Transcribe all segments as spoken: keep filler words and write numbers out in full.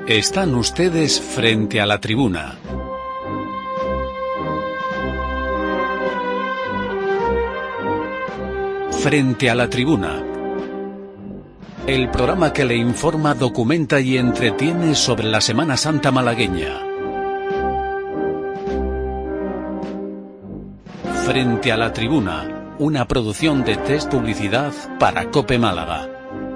Están ustedes frente a la tribuna. Frente a la tribuna. El programa que le informa, documenta y entretiene sobre la Semana Santa malagueña. Frente a la tribuna, una producción de Test Publicidad para COPE Málaga.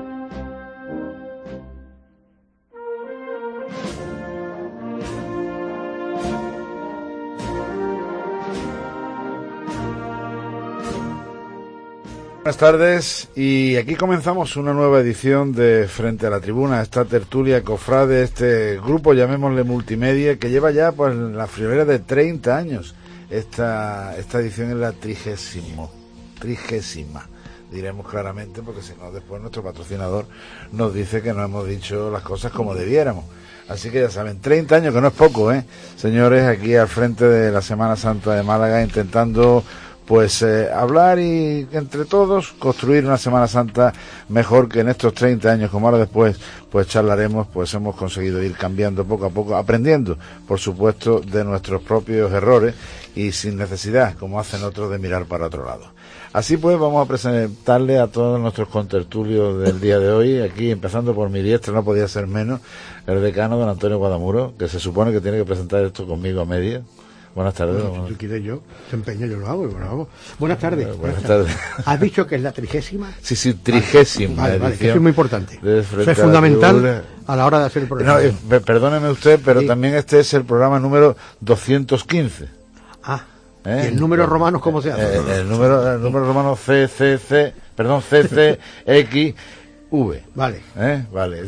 Buenas tardes, y aquí comenzamos una nueva edición de Frente a la Tribuna, esta tertulia cofrade, este grupo, llamémosle multimedia, que lleva ya pues la friolera de treinta años. Esta, esta edición es la trigésimo, trigésima, diremos claramente, porque si no después nuestro patrocinador nos dice que no hemos dicho las cosas como debiéramos. Así que ya saben, treinta años, que no es poco, ¿eh? Señores, aquí al frente de la Semana Santa de Málaga, intentando pues eh, hablar y entre todos construir una Semana Santa mejor, que en estos treinta años, como ahora después pues charlaremos, pues hemos conseguido ir cambiando poco a poco, aprendiendo por supuesto de nuestros propios errores y sin necesidad, como hacen otros, de mirar para otro lado. Así pues, vamos a presentarle a todos nuestros contertulios del día de hoy, aquí empezando por mi diestra, no podía ser menos, el decano don Antonio Guadamuro, que se supone que tiene que presentar esto conmigo a media. Buenas tardes. Bueno, si tú quieres yo, te empeño, yo lo hago. Bueno, vamos. Buenas tardes. Buenas, buenas tardes. tardes. ¿Has dicho que es la trigésima? Sí, sí, trigésima. Vale, vale, que eso es muy importante. Eso es a fundamental a la hora de hacer el programa. No, eh, perdóneme usted, pero sí. También este es el programa número doscientos quince. Ah, ¿Eh? ¿Y el número romano cómo se hace? Eh, el, número, el número romano C C C, perdón, C C X V. Vale. ¿Eh? Vale.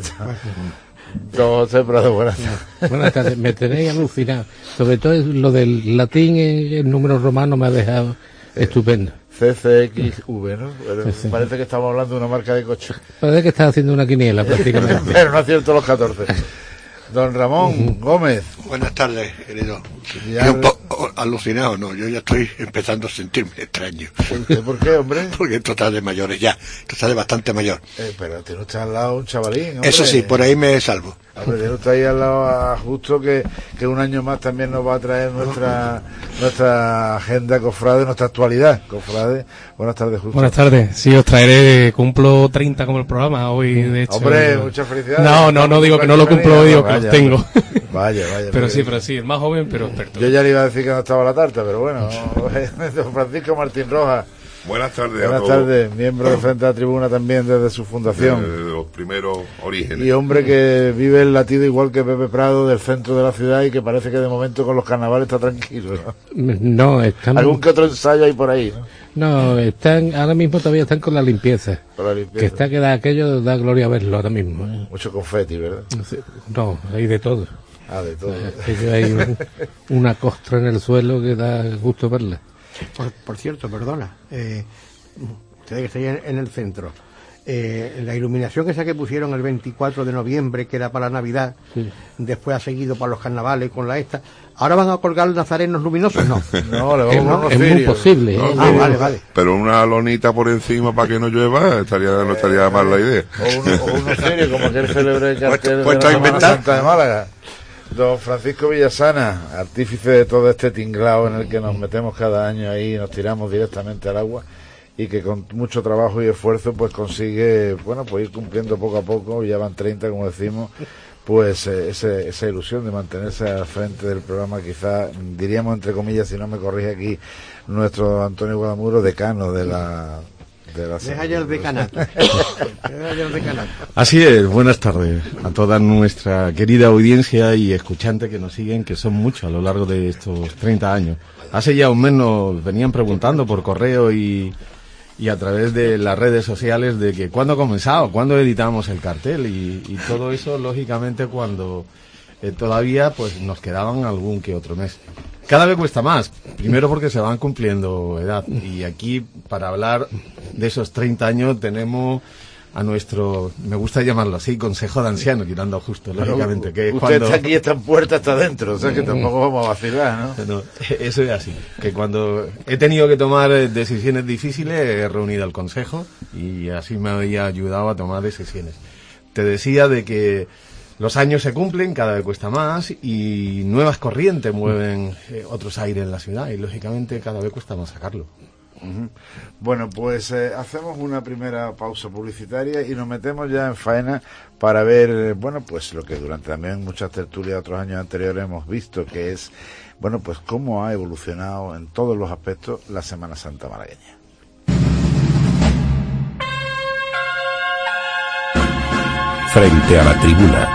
Don José Prado, buenas tardes. Buenas tardes, me tenéis alucinado. Sobre todo lo del latín en el número romano me ha dejado eh, estupendo. C C X V, ¿no? Pero sí, sí. Parece que estamos hablando de una marca de coche. Parece que estás haciendo una quiniela prácticamente. Pero no acierto los catorce. Don Ramón uh-huh. Gómez. Buenas tardes, querido. Ya... Yo un poco alucinado, no, yo ya estoy empezando a sentirme extraño. ¿Por qué, ¿Por qué hombre? Porque esto está de mayores ya, esto está de bastante mayor. Eh, pero tiene usted al lado un chavalín, hombre. Eso sí, por ahí me salvo. Hombre, tiene usted ahí al lado a Justo, que, que un año más también nos va a traer nuestra nuestra agenda cofrade, nuestra actualidad cofrade. Buenas tardes, Justo. Buenas tardes, sí, os traeré, cumplo treinta como el programa hoy, de hecho. Hombre, muchas felicidades. No, no, no digo que no lo cumplo hoy, digo que los tengo. Vaya, vaya. Pero sí, pero sí, el más joven, pero experto. Yo ya le iba a decir que no estaba la tarta, pero bueno. Don Francisco Martín Rojas. Buenas tardes Buenas a todos. tardes, miembro de Frente a la Tribuna también desde su fundación. De los primeros orígenes. Y hombre que vive el latido igual que Pepe Prado, del centro de la ciudad, y que parece que de momento con los carnavales está tranquilo, ¿no? No, están... Algún que otro ensayo hay por ahí, ¿no? No, están, ahora mismo todavía están con la limpieza. Con la limpieza. Que está que da aquello, da gloria verlo ahora mismo, ¿eh? Mucho confeti, ¿verdad? No, hay de todo. Ah, de todo. Hay un, una costra en el suelo que da gusto verla. Por, por cierto, perdona, eh, ustedes que estáis en, en el centro, eh, la iluminación esa que pusieron el veinticuatro de noviembre, que era para la Navidad, sí. Después ha seguido para los carnavales con la esta, ¿ahora van a colgar nazarenos luminosos? No, no, le vamos es, a es muy posible. No, ¿eh? Ah, vale, vale. Pero una lonita por encima para que no llueva, estaría no estaría mal la idea. O uno, o uno serio, como aquel célebre cartel pues, de la Semana Santa de Málaga. Don Francisco Villasana, artífice de todo este tinglao en el que nos metemos cada año ahí y nos tiramos directamente al agua, y que con mucho trabajo y esfuerzo pues consigue, bueno, pues ir cumpliendo poco a poco, ya van treinta como decimos, pues eh, ese, esa ilusión de mantenerse al frente del programa, quizá diríamos entre comillas, si no me corrige aquí nuestro Antonio Guadamuro, decano de la... De la Deja ya el decanato. Deja ya el decanato. Así es, buenas tardes a toda nuestra querida audiencia y escuchantes que nos siguen, que son muchos a lo largo de estos treinta años. Hace ya un mes nos venían preguntando por correo y, y a través de las redes sociales de que cuándo comenzaba, cuándo editamos el cartel y, y todo eso, lógicamente, cuando eh, todavía pues nos quedaban algún que otro mes. Cada vez cuesta más, primero porque se van cumpliendo edad, y aquí para hablar de esos treinta años tenemos a nuestro, me gusta llamarlo así, consejo de ancianos, quitando Justo, lógicamente, que es usted cuando... está aquí, está en puerta, está dentro, o sea que tampoco vamos a vacilar, ¿no? No, eso es así, que cuando he tenido que tomar decisiones difíciles he reunido al consejo y así me había ayudado a tomar decisiones. Te decía de que los años se cumplen, cada vez cuesta más y nuevas corrientes mueven eh, otros aires en la ciudad y lógicamente cada vez cuesta más sacarlo. Uh-huh. Bueno, pues eh, hacemos una primera pausa publicitaria y nos metemos ya en faena para ver, eh, bueno, pues lo que durante también muchas tertulias de otros años anteriores hemos visto, que es, bueno, pues cómo ha evolucionado en todos los aspectos la Semana Santa malagueña. Frente a la tribuna.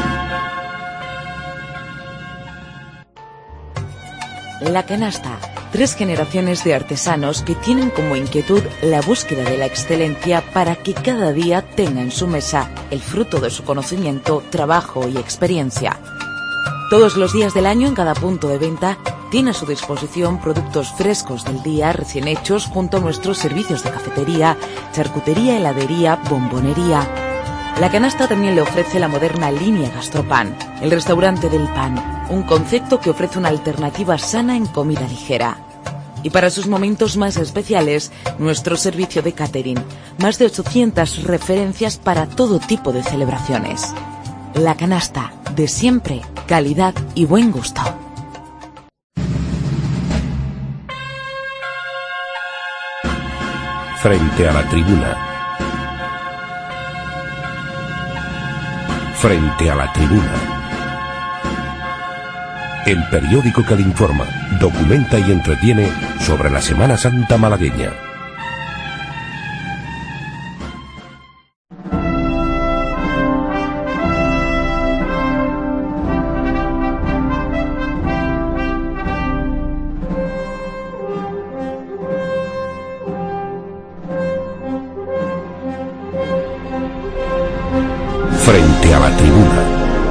La Canasta. Tres generaciones de artesanos que tienen como inquietud la búsqueda de la excelencia para que cada día tenga en su mesa el fruto de su conocimiento, trabajo y experiencia. Todos los días del año en cada punto de venta tiene a su disposición productos frescos del día recién hechos junto a nuestros servicios de cafetería, charcutería, heladería, bombonería. La Canasta también le ofrece la moderna línea Gastropan, el restaurante del pan, un concepto que ofrece una alternativa sana en comida ligera. Y para sus momentos más especiales, nuestro servicio de catering, más de ochocientas referencias para todo tipo de celebraciones. La Canasta, de siempre, calidad y buen gusto. Frente a la tribuna. Frente a la tribuna. El periódico que le informa, documenta y entretiene sobre la Semana Santa malagueña. Frente a la tribuna.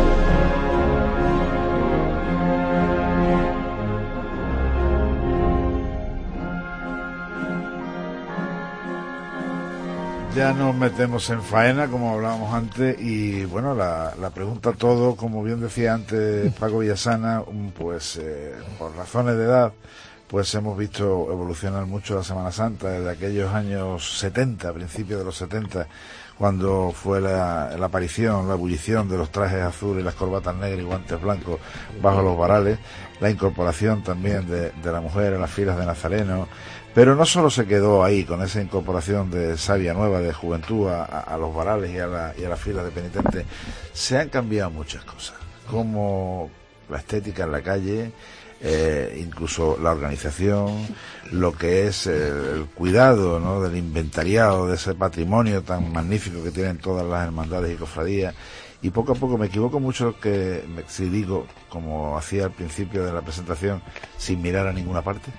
Ya nos metemos en faena, como hablábamos antes, y bueno, la, la pregunta todo, como bien decía antes Paco Villasana, pues eh, por razones de edad, pues hemos visto evolucionar mucho la Semana Santa desde aquellos años setenta, principios de los setenta, cuando fue la, la aparición, la ebullición de los trajes azules, las corbatas negras y guantes blancos bajo los varales, la incorporación también de, de la mujer en las filas de Nazareno. Pero no solo se quedó ahí con esa incorporación de savia nueva, de juventud a, a los varales y a, la, y a las filas de penitentes, se han cambiado muchas cosas, como la estética en la calle, eh, incluso la organización, lo que es eh, el cuidado, ¿no?, del inventariado, de ese patrimonio tan magnífico que tienen todas las hermandades y cofradías. Y poco a poco, me equivoco mucho que si digo, como hacía al principio de la presentación, sin mirar a ninguna parte.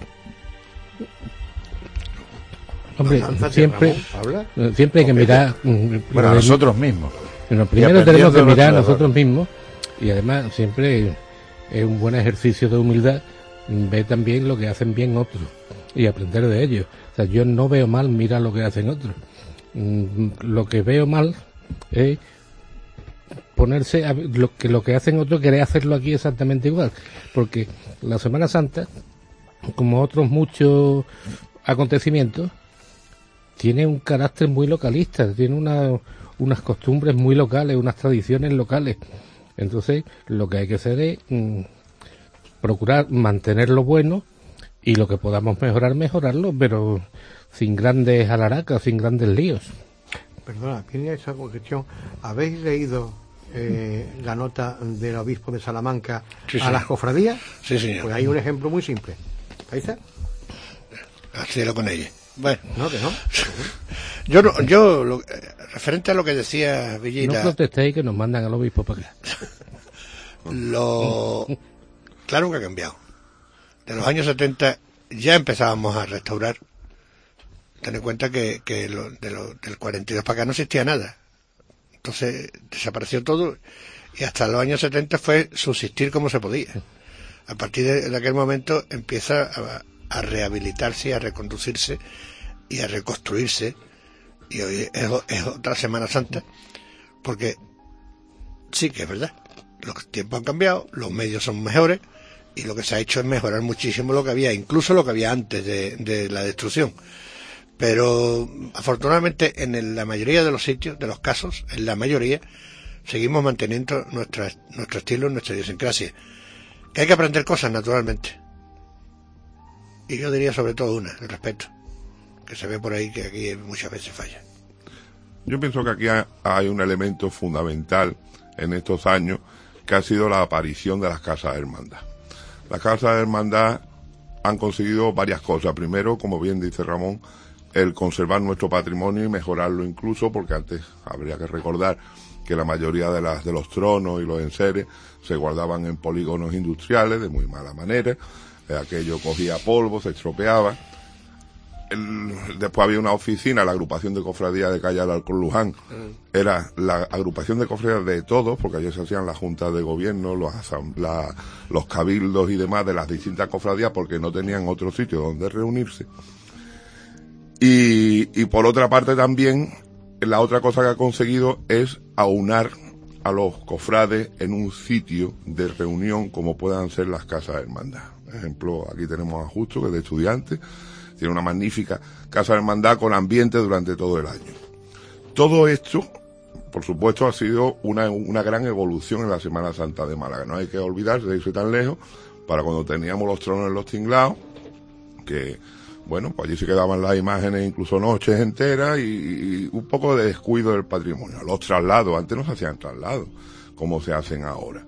Hombre, siempre, siempre hay que mirar. Bueno, a nosotros mismos. Bueno, primero tenemos que mirar a nosotros mismos, y además siempre es un buen ejercicio de humildad ver también lo que hacen bien otros y aprender de ellos. O sea, yo no veo mal mirar lo que hacen otros. Lo que veo mal es ponerse a lo que lo que hacen otros, querer hacerlo aquí exactamente igual, porque la Semana Santa, como otros muchos acontecimientos, tiene un carácter muy localista, tiene una, unas costumbres muy locales, unas tradiciones locales. Entonces, lo que hay que hacer es mmm, procurar mantener lo bueno, y lo que podamos mejorar, mejorarlo, pero sin grandes alaracas, sin grandes líos. Perdona, tiene esa cuestión. ¿Habéis leído eh, la nota del obispo de Salamanca sí, a señor. las cofradías? Sí, señor. Pues hay un ejemplo muy simple. ¿Ahí está? Hacelo con ella. Bueno, no, que no. yo no, yo lo, referente a lo que decía Villita. No protestéis que nos mandan al obispo para acá. Lo claro que ha cambiado. De los años setenta ya empezábamos a restaurar. Ten en cuenta que, que lo, de lo, del cuarenta y dos para acá no existía nada. Entonces desapareció todo, y hasta los años setenta fue subsistir como se podía. A partir de, de aquel momento empieza a, a rehabilitarse y a reconducirse y a reconstruirse, y hoy es, es otra Semana Santa, porque sí que es verdad, los tiempos han cambiado, los medios son mejores, y lo que se ha hecho es mejorar muchísimo lo que había, incluso lo que había antes de, de la destrucción. Pero afortunadamente en el, la mayoría de los sitios, de los casos, en la mayoría, seguimos manteniendo nuestra, nuestro estilo, nuestra idiosincrasia. Que hay que aprender cosas, naturalmente. Y yo diría sobre todo una, el respeto, que se ve por ahí que aquí muchas veces falla. Yo pienso que aquí hay un elemento fundamental en estos años, que ha sido la aparición de las casas de hermandad. Las casas de hermandad han conseguido varias cosas. Primero, como bien dice Ramón, el conservar nuestro patrimonio y mejorarlo incluso, porque antes habría que recordar que la mayoría de las de los tronos y los enseres se guardaban en polígonos industriales de muy mala manera. Eh, aquello cogía polvo, se estropeaba. El, después había una oficina, la agrupación de cofradías de Calle Alarcón Luján, mm. era la agrupación de cofradías de todos, porque allí se hacían las juntas de gobierno, los, la, los cabildos y demás de las distintas cofradías, porque no tenían otro sitio donde reunirse. Y, y por otra parte también, la otra cosa que ha conseguido es aunar a los cofrades en un sitio de reunión como puedan ser las casas de hermandad. Por ejemplo, aquí tenemos a Justo, que es de estudiantes, tiene una magnífica casa de hermandad con ambiente durante todo el año. Todo esto, por supuesto, ha sido una, una gran evolución en la Semana Santa de Málaga. No hay que olvidarse de irse tan lejos, para cuando teníamos los tronos en los tinglados, que, bueno, pues allí se quedaban las imágenes incluso noches enteras y, y un poco de descuido del patrimonio. Los traslados, antes no se hacían traslados, como se hacen ahora.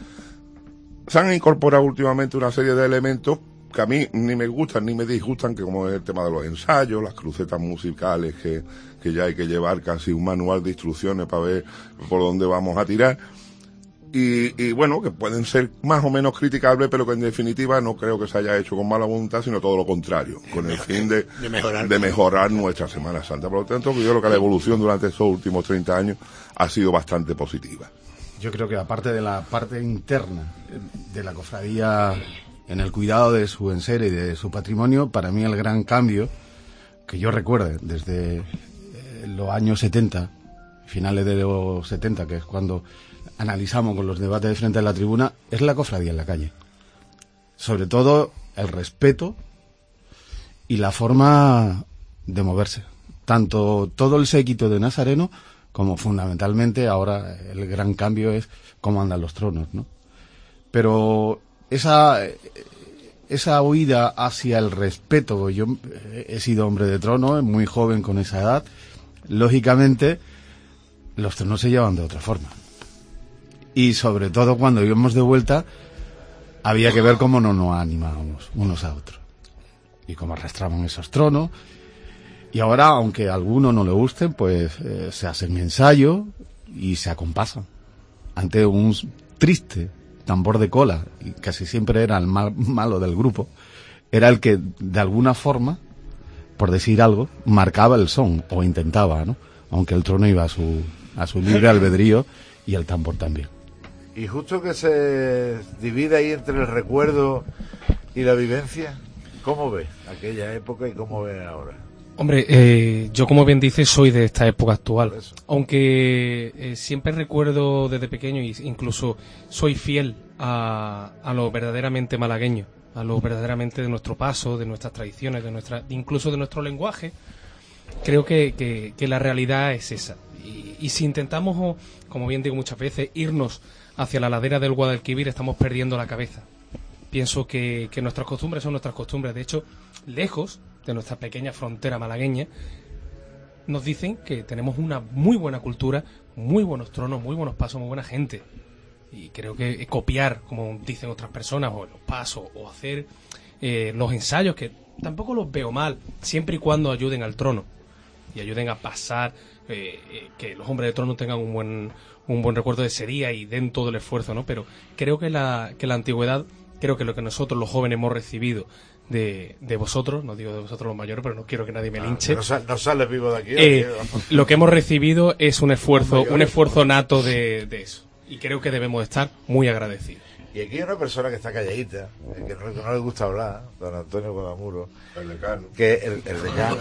Se han incorporado últimamente una serie de elementos que a mí ni me gustan ni me disgustan, que como es el tema de los ensayos, las crucetas musicales, que, que ya hay que llevar casi un manual de instrucciones para ver por dónde vamos a tirar, y, y bueno, que pueden ser más o menos criticables, pero que en definitiva no creo que se haya hecho con mala voluntad, sino todo lo contrario, con el fin de, de, mejorar. de mejorar nuestra Semana Santa. Por lo tanto, yo creo que la evolución durante estos últimos treinta años ha sido bastante positiva. Yo creo que aparte de la parte interna de la cofradía en el cuidado de su enseres y de su patrimonio, para mí el gran cambio que yo recuerde desde eh, los años setenta, finales de los setenta, que es cuando analizamos con los debates de Frente a la Tribuna, es la cofradía en la calle. Sobre todo el respeto y la forma de moverse. Tanto todo el séquito de Nazareno, como fundamentalmente ahora el gran cambio es cómo andan los tronos, ¿no? Pero esa esa huida hacia el respeto, yo he sido hombre de trono, muy joven con esa edad, lógicamente los tronos se llevan de otra forma. Y sobre todo cuando íbamos de vuelta, había que ver cómo no nos animábamos unos a otros. Y cómo arrastraban esos tronos. Y ahora, aunque a alguno no le gusten, pues eh, se hacen ensayo y se acompasan. Ante un triste tambor de cola, y casi siempre era el mal, malo del grupo, era el que, de alguna forma, por decir algo, marcaba el son, o intentaba, ¿no? Aunque el trono iba a su, a su libre albedrío y el tambor también. Y justo que se divide ahí entre el recuerdo y la vivencia, ¿cómo ves aquella época y cómo ves ahora? Hombre, eh, yo como bien dices soy de esta época actual, aunque eh, siempre recuerdo desde pequeño e incluso soy fiel a, a lo verdaderamente malagueño, a lo verdaderamente de nuestro paso, de nuestras tradiciones, de nuestra, incluso de nuestro lenguaje. Creo que, que, que la realidad es esa. Y, y si intentamos, como bien digo muchas veces, irnos hacia la ladera del Guadalquivir, estamos perdiendo la cabeza. Pienso que, que nuestras costumbres son nuestras costumbres. De hecho, lejos de nuestra pequeña frontera malagueña, nos dicen que tenemos una muy buena cultura, muy buenos tronos, muy buenos pasos, muy buena gente. Y creo que copiar, como dicen otras personas, o los pasos, o hacer eh, los ensayos, que tampoco los veo mal, siempre y cuando ayuden al trono y ayuden a pasar, eh, eh, que los hombres de trono tengan un buen un buen recuerdo de ese día y den todo el esfuerzo, ¿no? Pero creo que la que la antigüedad, creo que lo que nosotros los jóvenes hemos recibido de, de vosotros, no digo de vosotros los mayores, pero no quiero que nadie me linche. No, no, no sales vivo de aquí. Eh, lo que hemos recibido es un esfuerzo, un esfuerzo nato de, de eso. Y creo que debemos estar muy agradecidos. Y aquí hay una persona que está calladita, que no, que no le gusta hablar, don Antonio Guadamuro. El decano. Que el, el decano.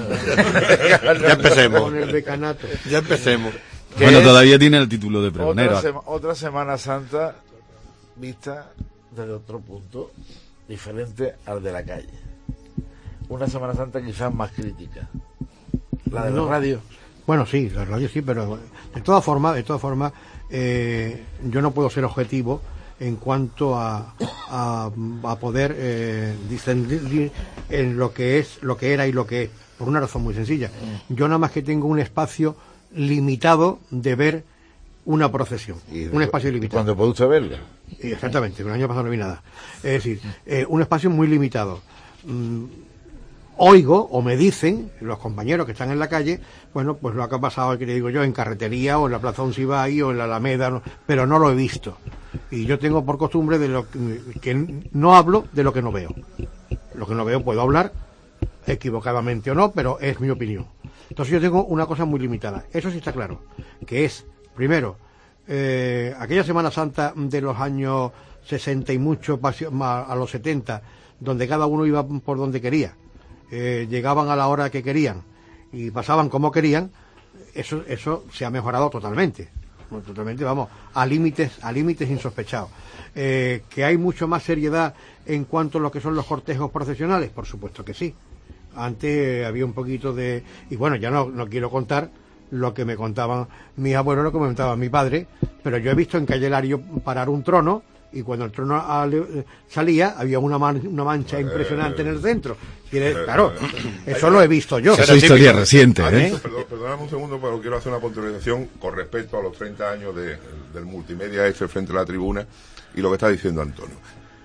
Ya empecemos. Con el decanato. Ya empecemos. Bueno, todavía tiene el título de pregonero. Otra, sema, otra Semana Santa vista desde otro punto diferente al de la calle. Una Semana Santa quizás más crítica. La de no, la radio. Bueno, sí, la radio sí, pero de todas formas, de todas formas, eh, yo no puedo ser objetivo en cuanto a, a, a poder eh, discernir en lo que es, lo que era y lo que es, por una razón muy sencilla. Yo nada más que tengo un espacio limitado de ver una procesión, y, un espacio limitado. ¿Cuándo puede usted verla? Exactamente, el año pasado no vi nada. Es decir, eh, un espacio muy limitado. Mm, oigo o me dicen los compañeros que están en la calle, bueno, pues lo que ha pasado, que le digo yo, en carretería o en la Plaza Uncibay o en la Alameda, no, pero no lo he visto. Y yo tengo por costumbre de lo que, que no hablo de lo que no veo. Lo que no veo puedo hablar, equivocadamente o no, pero es mi opinión. Entonces yo tengo una cosa muy limitada. Eso sí está claro, que es, primero, eh, aquella Semana Santa de los años sesenta y mucho a los setenta, donde cada uno iba por donde quería, eh, llegaban a la hora que querían y pasaban como querían, eso eso se ha mejorado totalmente. Totalmente, vamos, a límites a límites insospechados. Eh, que hay mucho más seriedad en cuanto a lo que son los cortejos procesionales, por supuesto que sí. Antes había un poquito de... Y bueno, ya no, no quiero contar lo que me contaban mis abuelos, lo que me contaba mi padre, pero yo he visto en Calle Lario parar un trono, y cuando el trono salía había una, man, una mancha impresionante en el centro. Y eres, claro, eso lo he visto yo. Esa es historia reciente, ¿eh? Perdón, perdóname un segundo, pero quiero hacer una puntualización con respecto a los treinta años de, del multimedia este frente a la tribuna y lo que está diciendo Antonio.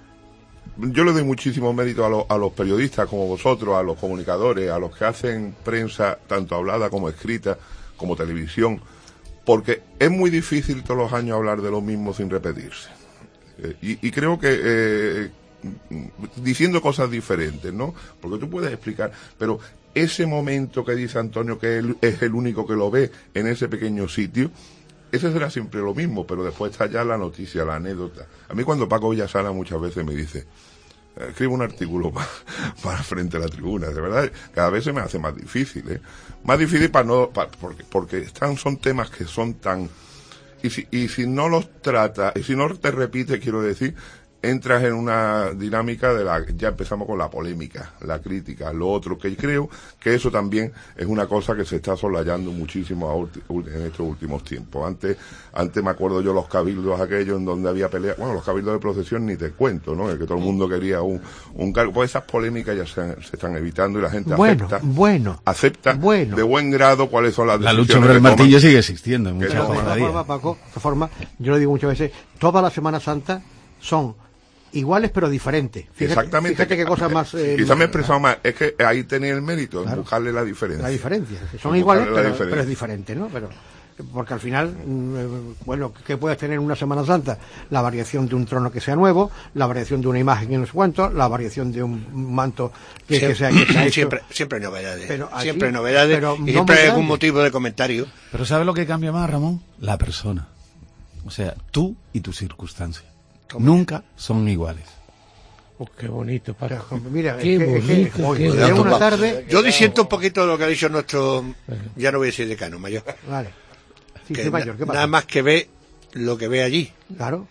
Yo le doy muchísimo mérito a, lo, a los periodistas como vosotros, a los comunicadores, a los que hacen prensa tanto hablada como escrita, como televisión, porque es muy difícil todos los años hablar de lo mismo sin repetirse. Eh, y, y creo que eh, diciendo cosas diferentes, ¿no? Porque tú puedes explicar, pero ese momento que dice Antonio que él es el único que lo ve en ese pequeño sitio, ese será siempre lo mismo, pero después está ya la noticia, la anécdota. A mí cuando Paco Villasana muchas veces me dice, escribe un artículo para, para frente a la tribuna, de verdad, cada vez se me hace más difícil, ¿eh? Más difícil para no, para, porque, porque están, son temas que son tan, y si, y si no los trata, y si no te repite, quiero decir, entras en una dinámica de la, ya empezamos con la polémica, la crítica, lo otro, que creo que eso también es una cosa que se está soslayando muchísimo a ulti, en estos últimos tiempos. Antes, antes me acuerdo yo los cabildos aquellos en donde había peleas, bueno, los cabildos de procesión ni te cuento, ¿no? El que todo el mundo quería un, un cargo, pues esas polémicas ya se, se están evitando y la gente bueno, acepta, bueno, acepta bueno. de buen grado cuáles son las la decisiones. La lucha por el martillo sigue existiendo en muchas formas. De forma, Paco, de esta forma, yo lo digo muchas veces, toda la Semana Santa son iguales pero diferentes. Fíjate, exactamente. Fíjate qué cosas más... Eh, quizás me he expresado más. Es que ahí tenía el mérito, claro, en buscarle la diferencia. La diferencia. Son iguales, pero, pero es diferente, ¿no? Pero porque al final, bueno, ¿qué puedes tener en una Semana Santa? La variación de un trono que sea nuevo, la variación de una imagen que no sé cuánto, la variación de un manto que, siempre, que sea... Que sea siempre, siempre hay novedades. Pero aquí, siempre hay novedades pero y no siempre hay algún grande. motivo de comentario. Pero ¿sabes lo que cambia más, Ramón? La persona. O sea, tú y tus circunstancias. Toma. Nunca son iguales. Oh, qué bonito, Paco. Mira, qué es que, bonito, es que, qué es una tarde... Yo disiento un poquito de lo que ha dicho nuestro, ya no voy a decir decano, mayor. Vale. Sí, que sí, mayor, ¿qué pasa? Nada más que ve lo que ve allí. Claro.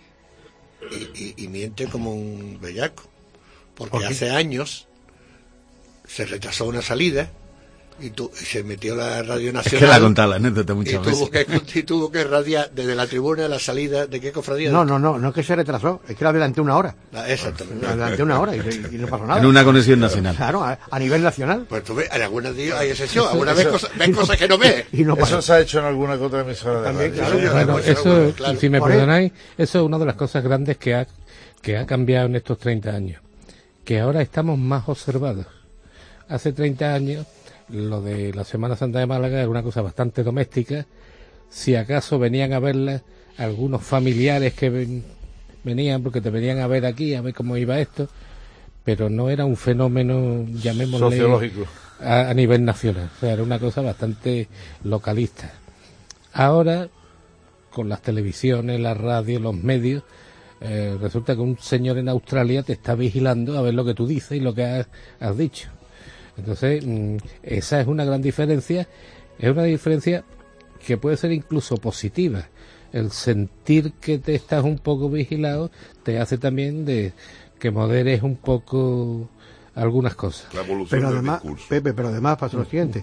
Y, y, y miente como un bellaco. Porque ¿Por hace años se retrasó una salida y, tu, y se metió la Radio Nacional. Es que la ha contado la anécdota muchas y tuvo veces. Que, y tuvo que radiar desde la tribuna la salida de qué cofradía. No, no, no, no es que se retrasó, es que la adelanté una hora. La, exactamente. La adelanté una hora y, y no pasó nada. En una conexión nacional. Claro, a, a nivel nacional. Pues tú ves, en algunos días hay excepción, alguna vez cosa, ves cosas que no ves. Y no eso se ha hecho en alguna que otra emisora de También, radio. claro, Bueno, Bueno, eso, claro. si me Por perdonáis, eso es una de las cosas grandes que ha, que ha cambiado en estos treinta años. Que ahora estamos más observados. Hace treinta años, lo de la Semana Santa de Málaga era una cosa bastante doméstica. Si acaso venían a verla algunos familiares que ven, venían, porque te venían a ver aquí, a ver cómo iba esto, pero no era un fenómeno, llamémosle, sociológico. A, a nivel nacional. O sea, era una cosa bastante localista. Ahora, con las televisiones, la radio, los medios, eh, resulta que un señor en Australia te está vigilando a ver lo que tú dices y lo que has, has dicho. Entonces, mmm, esa es una gran diferencia, es una diferencia que puede ser incluso positiva. El sentir que te estás un poco vigilado te hace también de que moderes un poco algunas cosas. La evolución Pero del además, discurso. Pepe, pero además pasa lo siguiente.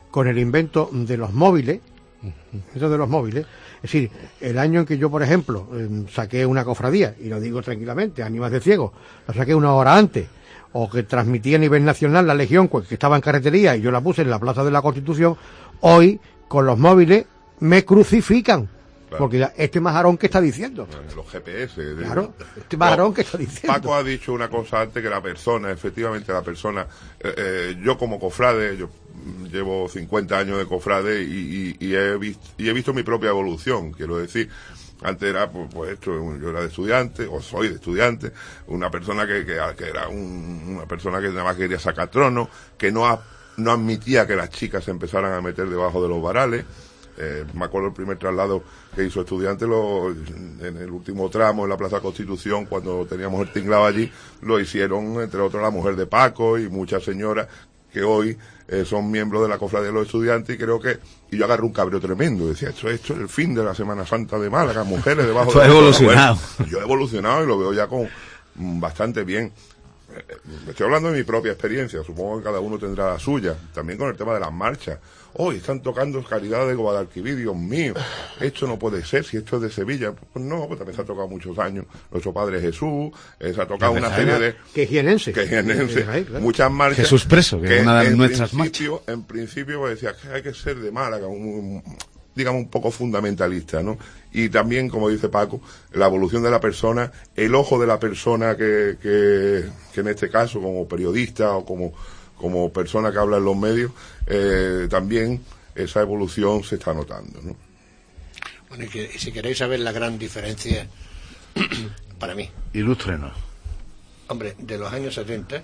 con el invento de los móviles, eso de los móviles, es decir, el año en que yo, por ejemplo, eh, saqué una cofradía, y lo digo tranquilamente, Ánimas de Ciego, la saqué una hora antes, o que transmitía a nivel nacional la Legión, que estaba en carretería, y yo la puse en la Plaza de la Constitución, hoy, con los móviles, me crucifican. Claro. Porque este majarón que está diciendo. Los G P S. De... Claro, este majarón no, que está diciendo. Paco ha dicho una cosa antes, que la persona, efectivamente la persona, eh, eh, yo como cofrade, yo llevo cincuenta años de cofrade y, y, y, he visto, y he visto mi propia evolución, quiero decir. Antes era, pues, pues esto, yo era de estudiante, o soy de estudiante, una persona que, que, que era un, una persona que nada más quería sacar trono, que no, ha, no admitía que las chicas se empezaran a meter debajo de los varales. Eh, me acuerdo el primer traslado que hizo estudiante lo, en el último tramo en la Plaza Constitución, cuando teníamos el tinglado allí, lo hicieron entre otros la mujer de Paco y muchas señoras que hoy eh, son miembros de la cofradía de los estudiantes, y creo que, y yo agarré un cabreo tremendo, decía, esto, esto es el fin de la Semana Santa de Málaga, mujeres debajo de... Tú has evolucionado. Bueno, yo he evolucionado y lo veo ya con bastante bien. Estoy hablando de mi propia experiencia, supongo que cada uno tendrá la suya, también con el tema de las marchas. Hoy están tocando Caridad de Guadalquivir, Dios mío, esto no puede ser, si esto es de Sevilla. Pues no, pues también se ha tocado muchos años nuestro Padre Jesús, eh, se ha tocado una serie de... Que jienense. Que jienense, claro. Muchas marchas. Jesús Preso, que, que es una de nuestras principio, marchas. En principio, pues decía que hay que ser de Málaga, un, un, digamos un poco fundamentalista, ¿no? Y también, como dice Paco, la evolución de la persona, el ojo de la persona que, que, que en este caso, como periodista o como... como persona que habla en los medios, eh, también esa evolución se está notando, ¿no? Bueno, y, que, y si queréis saber la gran diferencia, para mí. Ilústrenos. Hombre, de los años setenta,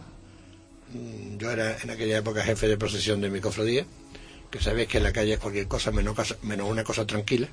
yo era en aquella época jefe de procesión de mi cofradía, que sabéis que en la calle es cualquier cosa menos, cosa, menos una cosa tranquila,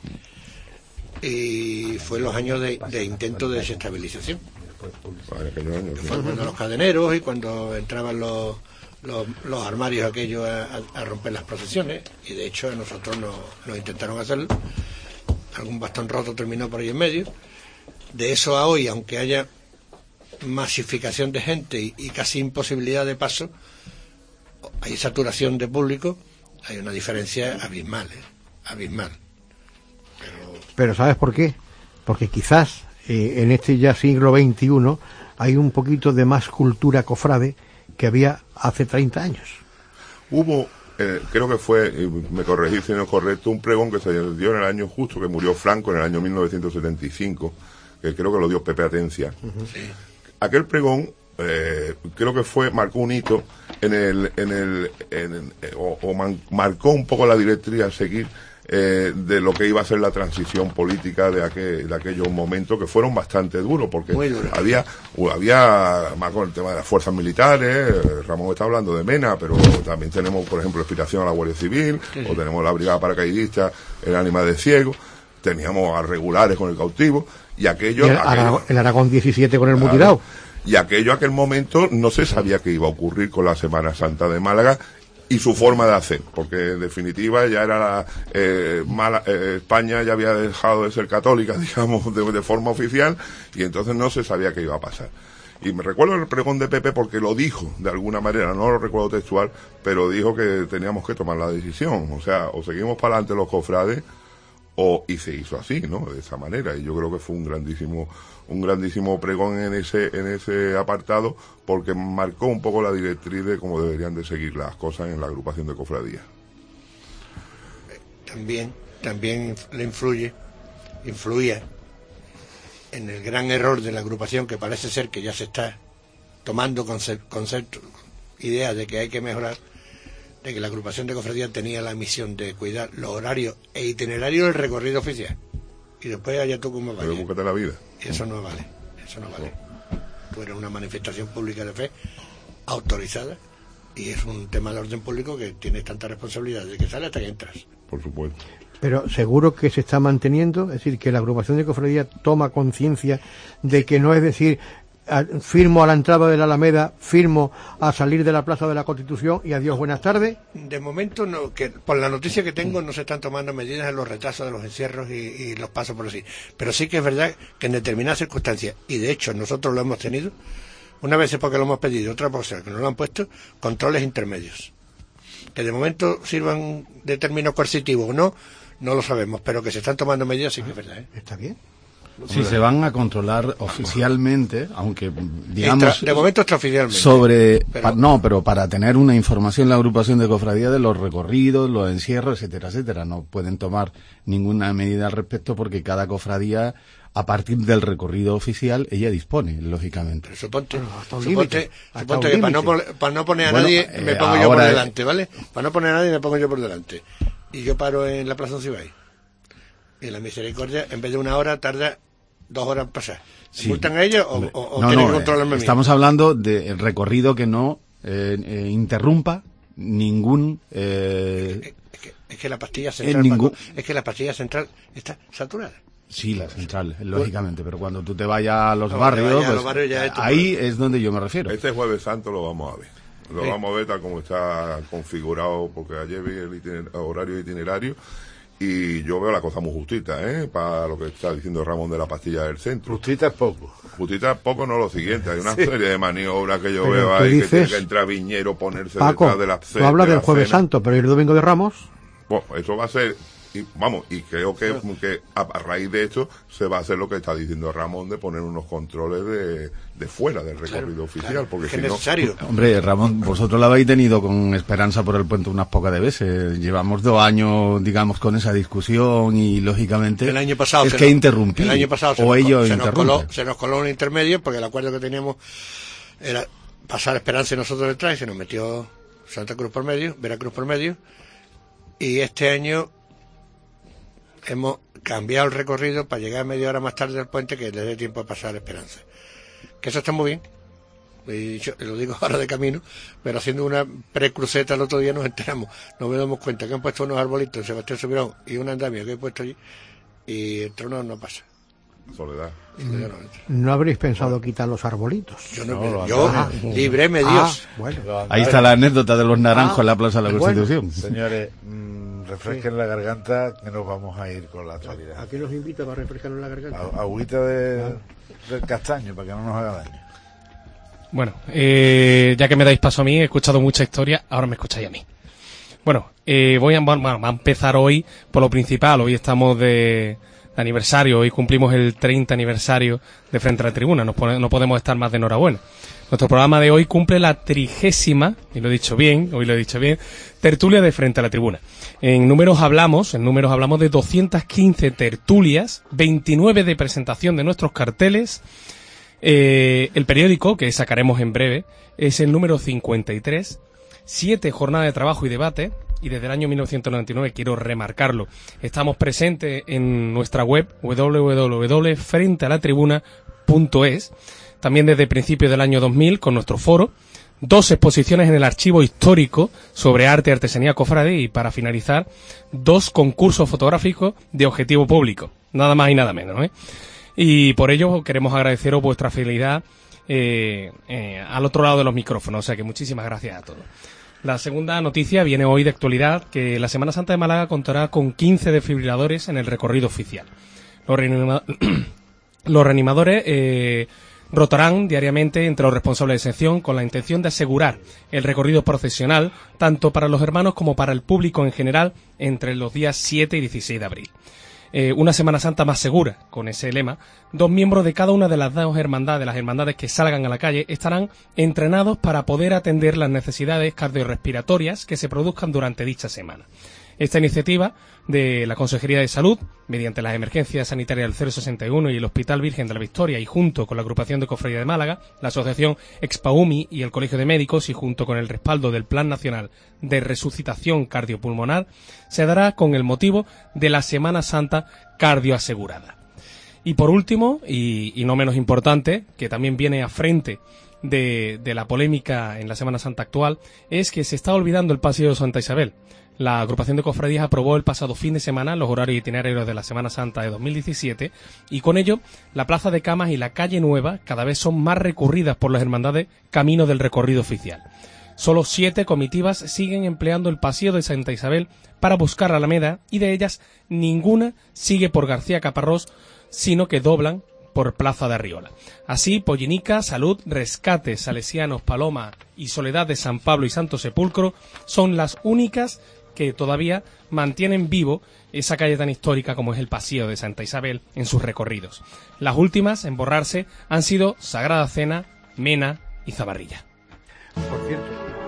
y fue los años de, de intento de desestabilización. Fue cuando los cadeneros y cuando entraban los Los, los armarios aquellos a, a romper las procesiones, y de hecho a nosotros nos, nos intentaron hacerlo, algún bastón roto terminó por ahí en medio. De eso a hoy, aunque haya masificación de gente y, y casi imposibilidad de paso, hay saturación de público, hay una diferencia abismal, ¿eh? abismal. Pero... Pero ¿sabes por qué? Porque quizás eh, en este ya siglo veintiuno hay un poquito de más cultura cofrade que había hace treinta años. Hubo, eh, creo que fue, y me corregí si no es correcto, un pregón que se dio en el año justo que murió Franco, en el año mil novecientos setenta y cinco, que creo que lo dio Pepe Atencia. Uh-huh. Sí. Aquel pregón, eh, creo que fue, marcó un hito en el, en el, en el o, o man, marcó un poco la directriz a seguir Eh, de lo que iba a ser la transición política de, aquel, de aquellos momentos, que fueron bastante duros, porque había, había más con el tema de las fuerzas militares. Ramón está hablando de Mena, pero también tenemos, por ejemplo, expiración a la Guardia Civil, sí, sí. o tenemos la Brigada Paracaidista, el Ánimas de Ciego, teníamos a regulares con el cautivo, y aquello... Y el, aquello Aragón, el Aragón diecisiete con el claro, mutilado. Y aquello, aquel momento, no se sabía qué iba a ocurrir con la Semana Santa de Málaga, y su forma de hacer, porque en definitiva ya era la, eh, mala, eh, España ya había dejado de ser católica, digamos, de, de forma oficial, y entonces no se sabía qué iba a pasar. Y me recuerdo el pregón de Pepe porque lo dijo de alguna manera, no lo recuerdo textual, pero dijo que teníamos que tomar la decisión, o sea, o seguimos para adelante los cofrades, o, y se hizo así, ¿no? De esa manera, y yo creo que fue un grandísimo un grandísimo pregón en ese en ese apartado, porque marcó un poco la directriz de cómo deberían de seguir las cosas en la agrupación de cofradías. También también le influye influía en el gran error de la agrupación, que parece ser que ya se está tomando conceptos, ideas de que hay que mejorar, de que la agrupación de cofradías tenía la misión de cuidar los horarios e itinerarios del recorrido oficial, y después allá tú como vayas. Pero búscate la vida. Y eso no vale, eso no vale. Tú eres una manifestación pública de fe autorizada, y es un tema de orden público que tienes tanta responsabilidad de que sale hasta que entras. Por supuesto. Pero seguro que se está manteniendo, es decir, que la agrupación de cofradías toma conciencia de que no es decir, firmo a la entrada de la Alameda, firmo a salir de la Plaza de la Constitución y adiós, buenas tardes. De momento, no, que por la noticia que tengo, no se están tomando medidas en los retrasos de los encierros y, y los pasos por así. Pero sí que es verdad que en determinadas circunstancias, y de hecho nosotros lo hemos tenido, una vez es porque lo hemos pedido, otra cosa que nos lo han puesto, controles intermedios. Que de momento sirvan de término coercitivo o no, no lo sabemos, pero que se están tomando medidas sí que es verdad, ¿eh? Está bien. Sí, se van a controlar oficialmente, aunque digamos... Extra, de momento extraoficialmente. Sobre... Pero, pa, no, pero para tener una información la agrupación de cofradías de los recorridos, los encierros, etcétera, etcétera. No pueden tomar ninguna medida al respecto porque cada cofradía, a partir del recorrido oficial, ella dispone, lógicamente. Pero suponte, hasta un suponte, límite, suponte hasta que un para no, límite. para no poner a Bueno, nadie, eh, me pongo yo por ahora, delante, ¿vale? Para no poner a nadie, me pongo yo por delante. Y yo paro en la Plaza Cibay. Y la Misericordia, en vez de una hora, tarda dos horas en pasar. Sí. ¿Multan a ellos o, o, o no, tienen no, que controlarme eh, a mí? Estamos hablando de recorrido que no eh, eh, interrumpa ningún... Eh, Es, que, es que la pastilla central, ningún... Paco, es que la pastilla central está saturada. Sí, la central, lógicamente, pero cuando tú te vayas a los No, barrios, vaya a pues, los barrios ya es tu ahí problema. es donde yo me refiero. Este Jueves Santo lo vamos a ver. Lo Sí. vamos a ver tal como está configurado, porque ayer vi el itiner- horario itinerario y yo veo la cosa muy justita, ¿eh? Para lo que está diciendo Ramón de la pastilla del centro. Justita es poco. Justita es poco, no lo siguiente. Hay una Sí. serie de maniobras que yo Pero veo tú ahí, que dices, tiene que entrar Viñero, ponerse Paco, detrás de la tú hablas de del la Jueves cena. Santo, pero ¿y el Domingo de Ramos? Bueno, eso va a ser, y vamos, y creo que, que a, a raíz de esto se va a hacer lo que está diciendo Ramón, de poner unos controles de, de fuera del recorrido Claro, oficial, claro, porque que si es no... necesario. Hombre, Ramón, vosotros la habéis tenido con esperanza por el puente unas pocas de veces. Llevamos dos años, digamos, con esa discusión y, lógicamente, El año pasado es se que nos- interrumpir el año pasado se o nos, ellos se nos interrumpen. coló, se nos coló un intermedio porque el acuerdo que teníamos era pasar Esperanza y nosotros detrás y se nos metió Santa Cruz por medio, Veracruz por medio, y este año hemos cambiado el recorrido para llegar media hora más tarde al puente, que le dé tiempo a pasar Esperanza. Que eso está muy bien. Y yo lo digo ahora de camino, pero haciendo una precruceta el otro día nos enteramos, nos damos cuenta que han puesto unos arbolitos en Sebastián Subirón y un andamio que he puesto allí, y el trono no pasa. Soledad. Soledad no entra. ¿No habréis pensado quitar los arbolitos? Yo no, No, yo, ah, libréme Ah, Dios. bueno. Ahí está la anécdota de los naranjos Ah, en la Plaza de la bueno. Constitución. Señores, mmm, refresquen la garganta que nos vamos a ir con la actualidad. ¿A qué nos invita para refrescarnos la garganta? A- Agüita de, del castaño para que no nos haga daño. Bueno, eh, ya que me dais paso a mí, he escuchado mucha historia, ahora me escucháis a mí. Bueno, eh, voy a, bueno, a empezar hoy por lo principal. Hoy estamos de, de aniversario, hoy cumplimos el treinta aniversario de Frente a la Tribuna, nos pone, no podemos estar más de enhorabuena. Nuestro programa de hoy cumple la trigésima, y lo he dicho bien, hoy lo he dicho bien, tertulia de Frente a la Tribuna. En números hablamos, en números hablamos de doscientas quince tertulias, veintinueve de presentación de nuestros carteles. Eh, el periódico, que sacaremos en breve, es el número cincuenta y tres, siete jornadas de trabajo y debate, y desde el año mil novecientos noventa y nueve, quiero remarcarlo, estamos presentes en nuestra web doble u doble u doble u punto frente a la tribuna punto es, también desde principios del año dos mil con nuestro foro, dos exposiciones en el archivo histórico sobre arte y artesanía cofrade, y para finalizar, dos concursos fotográficos de objetivo público, nada más y nada menos, ¿eh? Y por ello queremos agradeceros vuestra fidelidad eh, eh, al otro lado de los micrófonos, o sea que muchísimas gracias a todos. La segunda noticia viene hoy de actualidad, que la Semana Santa de Málaga contará con quince desfibriladores en el recorrido oficial. Los, reanima los reanimadores eh, rotarán diariamente entre los responsables de sección con la intención de asegurar el recorrido procesional tanto para los hermanos como para el público en general entre los días siete y dieciséis de abril. Eh, una Semana Santa más segura, con ese lema. Dos miembros de cada una de las dos hermandades, las hermandades que salgan a la calle, estarán entrenados para poder atender las necesidades cardiorrespiratorias que se produzcan durante dicha semana. Esta iniciativa de la Consejería de Salud, mediante las emergencias sanitarias del cero sesenta y uno y el Hospital Virgen de la Victoria, y junto con la Agrupación de Cofradía de Málaga, la Asociación Expaumi y el Colegio de Médicos, y junto con el respaldo del Plan Nacional de Resucitación Cardiopulmonar, se dará con el motivo de la Semana Santa Cardioasegurada. Y por último, y, y no menos importante, que también viene a frente de, de la polémica en la Semana Santa actual, es que se está olvidando el Paseo de Santa Isabel. La agrupación de cofradías aprobó el pasado fin de semana los horarios itinerarios de la Semana Santa de dos mil diecisiete, y con ello la Plaza de Camas y la Calle Nueva cada vez son más recurridas por las hermandades camino del recorrido oficial. Solo siete comitivas siguen empleando el Paseo de Santa Isabel para buscar la Alameda, y de ellas ninguna sigue por García Caparrós, sino que doblan por Plaza de Arriola. Así, Pollinica, Salud, Rescate, Salesianos, Paloma y Soledad de San Pablo y Santo Sepulcro son las únicas que todavía mantienen vivo esa calle tan histórica como es el Paseo de Santa Isabel en sus recorridos. Las últimas en borrarse han sido Sagrada Cena, Mena y Zabarrilla. Por cierto,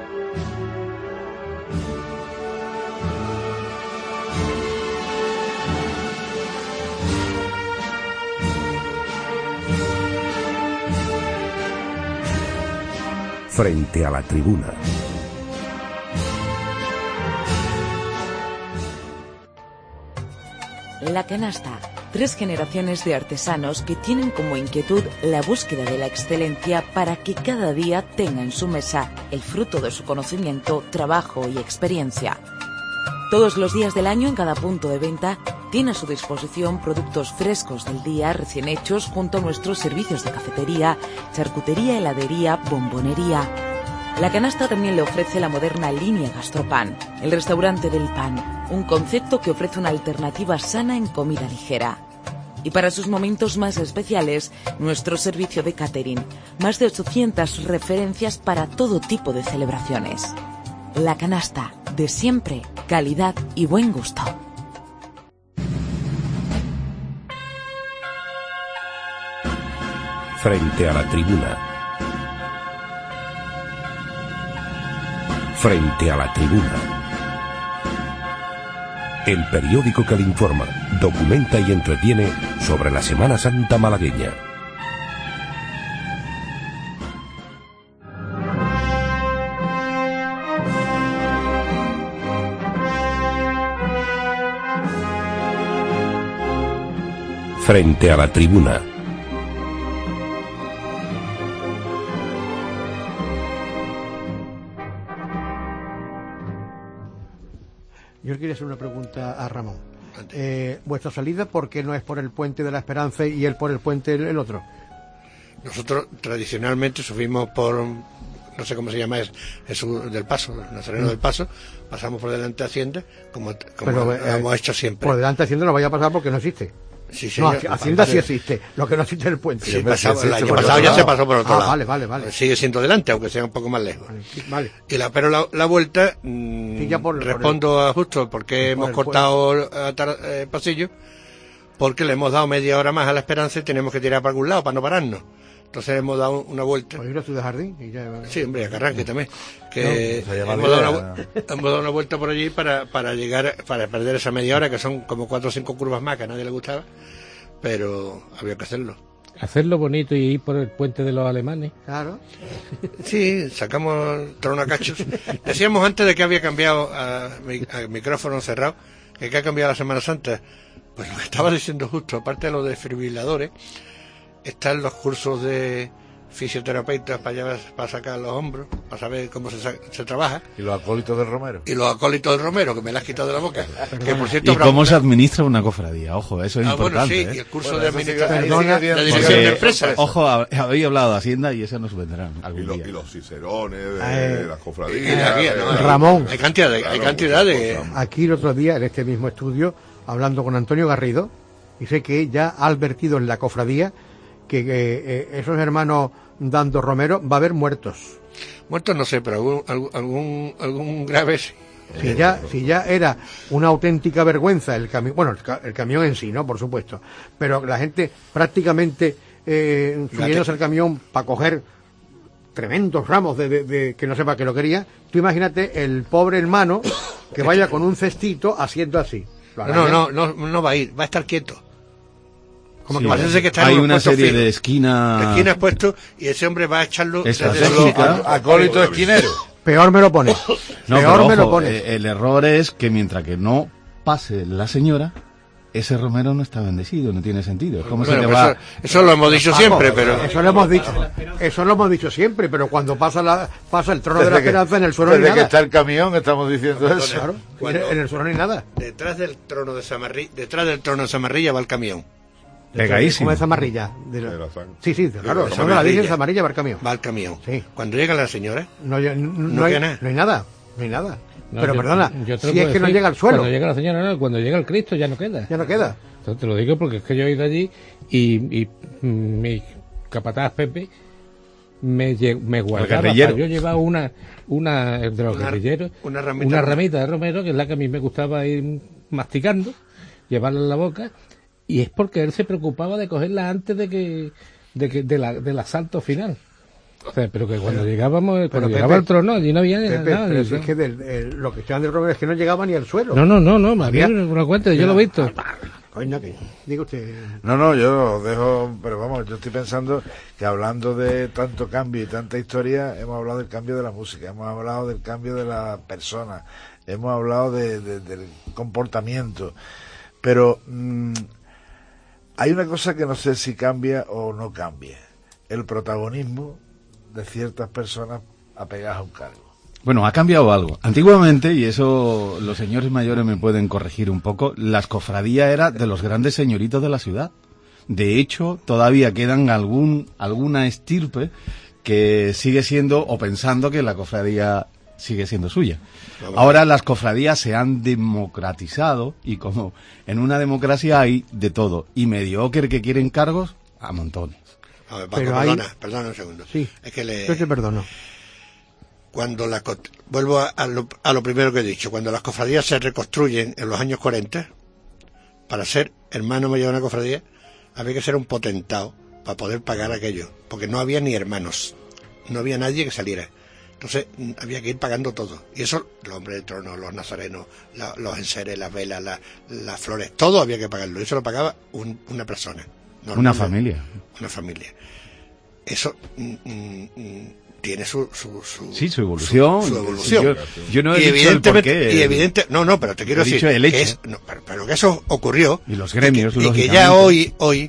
Frente a la tribuna. La Canasta. Tres generaciones de artesanos que tienen como inquietud la búsqueda de la excelencia para que cada día tenga en su mesa el fruto de su conocimiento, trabajo y experiencia. Todos los días del año en cada punto de venta tiene a su disposición productos frescos del día recién hechos junto a nuestros servicios de cafetería, charcutería, heladería, bombonería. La Canasta también le ofrece la moderna línea Gastropan, el restaurante del pan, un concepto que ofrece una alternativa sana en comida ligera. Y para sus momentos más especiales, nuestro servicio de catering, más de ochocientas referencias para todo tipo de celebraciones. La Canasta, de siempre, calidad y buen gusto. Frente a la tribuna. Frente a la tribuna. El periódico que le informa, documenta y entretiene sobre la Semana Santa malagueña. Frente a la tribuna. Yo quería hacer una pregunta a Ramón. Eh, ¿Vuestra salida por qué no es por el Puente de la Esperanza y él por el puente el, el otro? Nosotros tradicionalmente subimos por, no sé cómo se llama, es Jesús del Paso, el Nazareno del Paso, pasamos por delante de Hacienda, como, como Pero, lo eh, hemos hecho siempre. Por delante de Hacienda no vaya a pasar porque no existe. Sí, no, señor. Hacienda sí existe, lo que no existe es el puente. Sí, pasaba, el año pasado ya se pasó por otro ah, lado. Vale, vale, vale. Sigue siendo delante, aunque sea un poco más lejos. Vale. Y la, pero la, la vuelta, mmm, sí, por, respondo por el, a justo porque hemos el cortado el eh, pasillo, porque le hemos dado media hora más a la Esperanza y tenemos que tirar para algún lado para no pararnos. Entonces hemos dado una vuelta. ¿Puedes ir a Ciudad Jardín? Y ya... Sí, hombre, a Carranque también. Que no, pues hemos, dado una, hemos dado una vuelta por allí para, para llegar, para perder esa media hora, que son como cuatro o cinco curvas más que a nadie le gustaba. Pero había que hacerlo. Hacerlo bonito y ir por el puente de los alemanes. Claro. Sí, sacamos tronacachos. Decíamos antes de que había cambiado a, a micrófono cerrado, que, que ha cambiado la Semana Santa. Pues lo que estaba diciendo justo, aparte de los desfibriladores, están los cursos de fisioterapeutas para, allá, para sacar los hombros, para saber cómo se, se trabaja. Y los acólitos del Romero. Y los acólitos del Romero, que me las has quitado de la boca. Que, por cierto, ¿Y habrá... cómo se administra una cofradía? Ojo, eso es ah, importante. Bueno, sí, ¿eh? y el curso bueno, de administración, Perdona, de dirección de empresas. Ojo, habéis hablado de Hacienda y eso nos vendrán algún y, lo, día. y los cicerones de, eh, de las cofradías. Y la guía, ¿no? Ramón. Hay cantidad de... Hay cantidad de... Aquí el otro día, en este mismo estudio, hablando con Antonio Garrido, dice que ya ha advertido en la cofradía que eh, esos hermanos dando Romero va a haber muertos. Muertos no sé, pero algún algún algún, algún grave sí. Si ya, si ya era una auténtica vergüenza el camión, bueno, el, ca el camión en sí, ¿no? Por supuesto, pero la gente prácticamente eh, subiéndose al camión para coger tremendos ramos de, de, de que no sepa que lo quería. Tú imagínate el pobre hermano que vaya con un cestito haciendo así. No, no, no, no va a ir, va a estar quieto. Como Sí, que parece que está hay en una serie finos, de esquinas. de esquinas puestos y ese hombre va a echarlo desde Estratégica. los Acólito esquinero. Peor me lo pone. No, Peor pero me lo ojo, pone. eh, el error es que mientras que no pase la señora, ese romero no está bendecido, no tiene sentido. Es como Bueno, si te pues va... eso, eso lo hemos dicho siempre, pero Eso lo hemos dicho, eso lo hemos dicho siempre, pero cuando pasa la pasa el trono de la Desde que- esperanza en el suelo ni Desde que nada. está el camión estamos diciendo eso. Claro, Cuando- en el suelo ni nada. detrás del trono de Samarrilla, detrás del trono de Samarrilla va el camión. Pegadísimo. Como esa amarilla. De la- De la sangre. Sí, sí, claro, De como la Virgen Samarilla. amarilla va el camión. Va el camión. Sí. Cuando llega la señora, No, no, no, No hay, queda nada. no hay nada, no hay nada. No, pero yo- perdona, yo te lo si es puedo que no decir, llega al suelo, Cuando llega la señora, no, cuando llega el Cristo ya no queda. ya no queda. Entonces, te lo digo porque es que yo he ido allí y, y mi capataz Pepe me, me guardaba. Para yo llevaba una, una de los una, guerrilleros, una ramita, una ramita de romero, que es la que a mí me gustaba ir masticando, llevarla en la boca, y es porque él se preocupaba de cogerla antes de que, de que de la, del asalto final. O sea, pero que cuando pero, llegábamos, cuando llegaba Pepe, el trono, allí no había Pepe, nada. Pero si es que del, el, lo que estaban del romero es que no llegaba ni al suelo. No, no, no, no, había una cuenta, yo lo he visto. Coño, que diga usted. No, no, yo dejo, pero vamos, yo estoy pensando que hablando de tanto cambio y tanta historia, hemos hablado del cambio de la música, hemos hablado del cambio de la persona, hemos hablado de, de, del comportamiento, pero mmm, hay una cosa que no sé si cambia o no cambia, el protagonismo de ciertas personas apegadas a un cargo. Bueno, ha cambiado algo. Antiguamente, y eso los señores mayores me pueden corregir un poco, las cofradías eran de los grandes señoritos de la ciudad. De hecho, todavía quedan algún alguna estirpe que sigue siendo o pensando que la cofradía sigue siendo suya. Ahora las cofradías se han democratizado y como en una democracia hay de todo. Y mediocre que quieren cargos, a montones. A ver, Paco, Pero perdona, hay... perdona un segundo. Sí, es que le... yo te perdono. Cuando la vuelvo a, a, lo, a lo primero que he dicho, cuando las cofradías se reconstruyen en los años cuarenta, para ser hermano mayor de una cofradía, había que ser un potentado para poder pagar aquello, porque no había ni hermanos, no había nadie que saliera. Entonces había que ir pagando todo. Y eso, los hombres de trono, los nazarenos, la, los enseres, las velas, la, las flores, todo había que pagarlo. Y eso lo pagaba un, una persona. Una familia. Una familia. Eso mm, mm, tiene su, su, su, sí, su evolución. Su, su evolución. Yo, yo no he y dicho el porqué. Y evidente, no, no, pero te quiero he decir dicho el hecho. Que es, no, pero, pero que eso ocurrió. Y los gremios, y que, y que ya hoy, hoy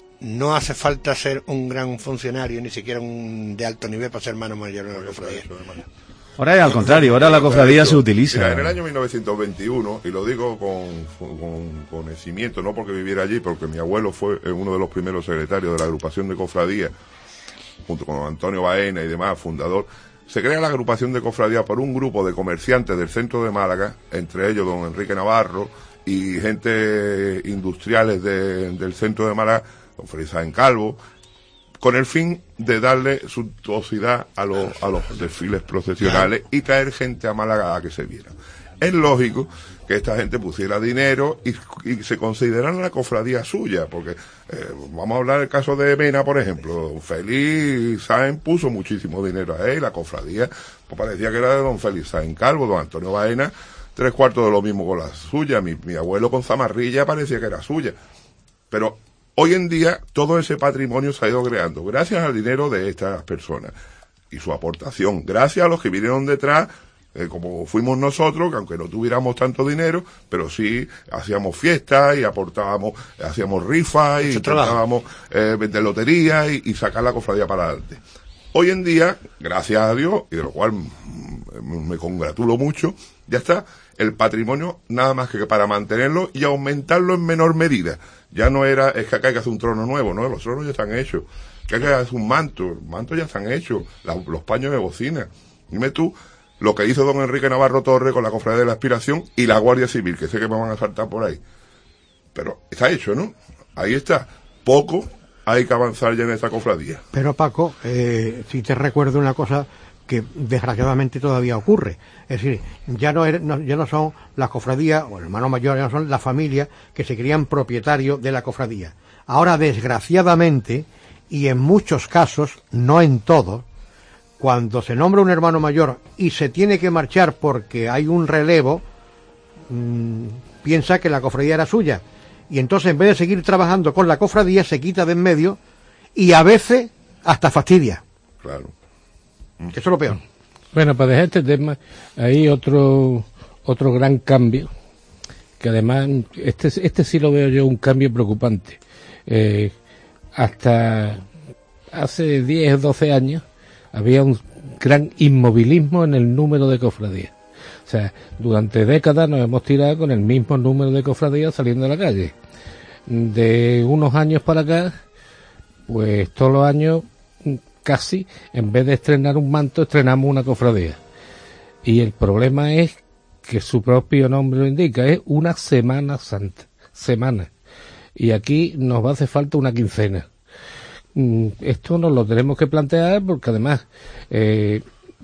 no hace falta ser un gran funcionario, ni siquiera un de alto nivel para ser hermano mayor de una cofradía. Ahora es al contrario, ahora la cofradía se utiliza. Mira, en el año mil novecientos veintiuno, y lo digo con, con conocimiento, no porque viviera allí, porque mi abuelo fue uno de los primeros secretarios de la agrupación de cofradías, junto con Antonio Baena y demás, fundador. Se crea la agrupación de cofradías por un grupo de comerciantes del centro de Málaga, entre ellos don Enrique Navarro y gente industriales de, del centro de Málaga, don Félix Sáenz Calvo, con el fin de darle suntuosidad a los, a los desfiles procesionales y traer gente a Málaga a que se viera. Es lógico que esta gente pusiera dinero y, y se considerara la cofradía suya, porque eh, vamos a hablar del caso de Mena, por ejemplo. Don Félix Sáenz puso muchísimo dinero a él, la cofradía pues parecía que era de don Félix Sáenz Calvo, don Antonio Baena, tres cuartos de lo mismo con la suya, mi, mi abuelo con Zamarrilla parecía que era suya, pero hoy en día todo ese patrimonio se ha ido creando gracias al dinero de estas personas y su aportación, gracias a los que vinieron detrás, eh, como fuimos nosotros, que aunque no tuviéramos tanto dinero, pero sí hacíamos fiestas y aportábamos, hacíamos rifas y intentábamos eh, vender lotería y, y sacar la cofradía para adelante. Hoy en día, gracias a Dios, y de lo cual me congratulo mucho, ya está el patrimonio nada más que para mantenerlo y aumentarlo en menor medida. Ya no era, es que acá hay que hacer un trono nuevo, ¿no? Los tronos ya están hechos. Que hay que hacer un manto, los mantos ya están hechos, la, los paños de bocina. Dime tú lo que hizo don Enrique Navarro Torre con la Cofradía de la Aspiración y la Guardia Civil, que sé que me van a saltar por ahí. Pero está hecho, ¿no? Ahí está. Poco hay que avanzar ya en esta cofradía. Pero Paco, eh, si te recuerdo una cosa que desgraciadamente todavía ocurre. Es decir, ya no, er, no, ya no son las cofradías, o el hermano mayor, ya no son las familias que se creían propietarios de la cofradía. Ahora, desgraciadamente, y en muchos casos, no en todos, cuando se nombra un hermano mayor y se tiene que marchar porque hay un relevo, mmm, piensa que la cofradía era suya. Y entonces, en vez de seguir trabajando con la cofradía, se quita de en medio y a veces hasta fastidia. Claro. Eso es lo peor. Bueno, para dejar este tema, hay otro otro gran cambio, que además, este este sí lo veo yo un cambio preocupante. Eh, hasta hace diez o doce años había un gran inmovilismo en el número de cofradías. O sea, durante décadas nos hemos tirado con el mismo número de cofradías saliendo a la calle. De unos años para acá, pues todos los años casi, en vez de estrenar un manto, estrenamos una cofradía. Y el problema es que su propio nombre lo indica, es una Semana Santa. Semana. y aquí nos va a hacer falta una quincena. Esto nos lo tenemos que plantear porque además eh,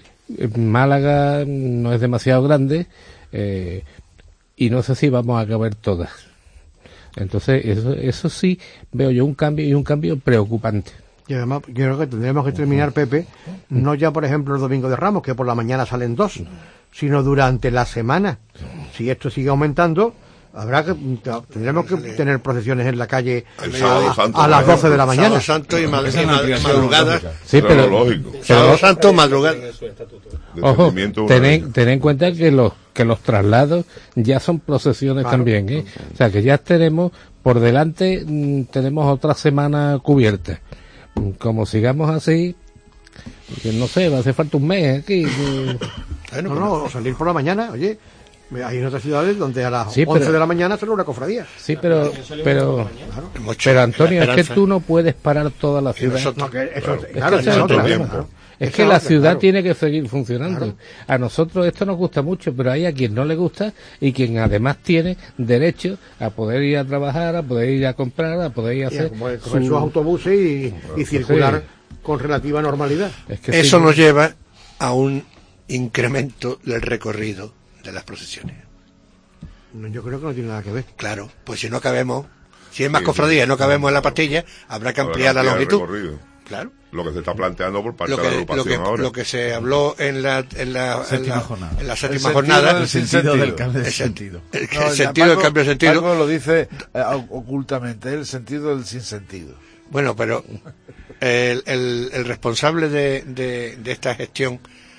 Málaga no es demasiado grande eh, y no sé si vamos a caber todas. Entonces eso, eso sí veo yo un cambio y un cambio preocupante. Y además yo creo que tendremos que terminar, Pepe, no ya por ejemplo el domingo de Ramos, que por la mañana salen dos, sino durante la semana. Si esto sigue aumentando, habrá que tendremos que tener procesiones en la calle a, Santo, a las doce de la mañana. Sábado Santo y, mal, y mal, madrugada. Sí, pero lógico. Sábado Santo, madrugada. Ojo, ten, ten en cuenta que los que los traslados ya son procesiones claro, también, ¿eh? O sea que ya tenemos por delante mmm, tenemos otra semana cubierta. Como sigamos así, que no sé, va a hacer falta un mes aquí. Bueno, no, no, salir por la mañana, oye. Hay en otras ciudades donde a las sí, once pero, de la mañana sale una cofradía. Sí, pero pero, claro. pero Antonio, es que tú no puedes parar toda la ciudad. No, que eso, es claro, que, es otra, claro. es que la ciudad claro. tiene que seguir funcionando. Claro. A nosotros esto nos gusta mucho, pero hay a quien no le gusta y quien además tiene derecho a poder ir a trabajar, a poder ir a comprar, a poder ir a hacer a su... sus autobuses y, y circular sí. con relativa normalidad. Es que eso sí. nos lleva a un incremento del recorrido de las procesiones. No, yo creo que no tiene nada que ver. Claro, pues si no cabemos, si es más sí, cofradía y no cabemos en la pastilla, habrá que ampliar la longitud. Claro. Lo que se está planteando por parte lo que, de la agrupación lo que, ahora. Lo que se habló en la, en la, séptima, en la, jornada. En la séptima el jornada. El sentido del cambio de sentido. El, el, no, el sentido del cambio de sentido. Paco lo dice eh, ocultamente, el sentido del sinsentido. Bueno, pero el, el, el responsable de, de, de esta gestión,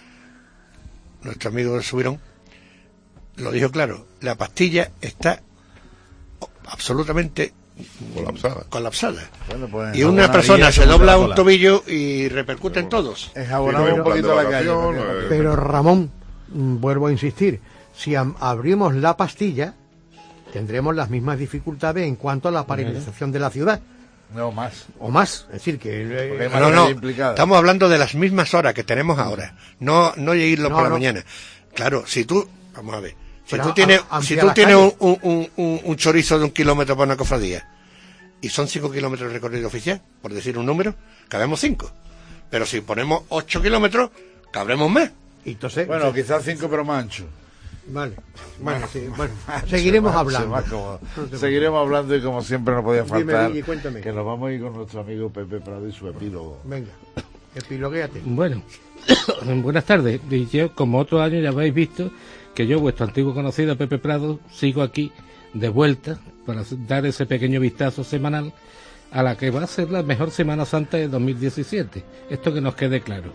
nuestro amigo Subirón, lo dijo claro, la pastilla está absolutamente colapsada. colapsada. Bueno, pues, y una persona se dobla un tobillo y repercute en todos. Es abonar un poquito la calle. Eh, pero Ramón, vuelvo a insistir, si abrimos la pastilla, tendremos las mismas dificultades en cuanto a la paralización de la ciudad. No, más. O más. Es decir, que... No, no, estamos hablando de las mismas horas que tenemos ahora. No no irlo no, por la no. mañana. Claro, si tú... Vamos a ver. Si Pero tú tienes, a, si tú tienes un, un, un, un chorizo de un kilómetro para una cofradía y son cinco kilómetros de recorrido oficial, por decir un número, cabemos cinco. Pero si ponemos ocho kilómetros, cabremos más. Entonces, bueno, entonces, quizás cinco pero mancho. Vale. Bueno, sí, bueno mancho, seguiremos mancho, hablando. Mancho, como, seguiremos hablando y como siempre no podía faltar Dime, cuéntame. Que nos vamos a ir con nuestro amigo Pepe Prado y su epílogo. Venga, epiloguéate. Bueno, buenas tardes. Y yo, como otro año, ya habéis visto que yo, vuestro antiguo conocido Pepe Prado, sigo aquí de vuelta para dar ese pequeño vistazo semanal a la que va a ser la mejor Semana Santa de dos mil diecisiete. Esto que nos quede claro.